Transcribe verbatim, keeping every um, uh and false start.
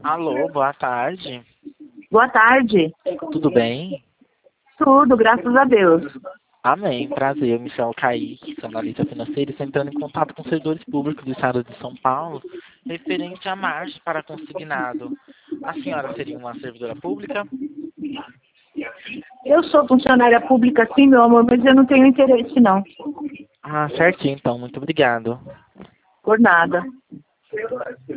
Alô, boa tarde. Boa tarde. Tudo bem? Tudo, graças a Deus. Amém, prazer. Eu me chamo Kaique, sou analista financeiro e estou entrando em contato com servidores públicos do estado de São Paulo, referente à marcha para consignado. A senhora seria uma servidora pública? Eu sou funcionária pública, sim, meu amor, mas eu não tenho interesse, não. Ah, certinho, então. Muito obrigado. Por nada.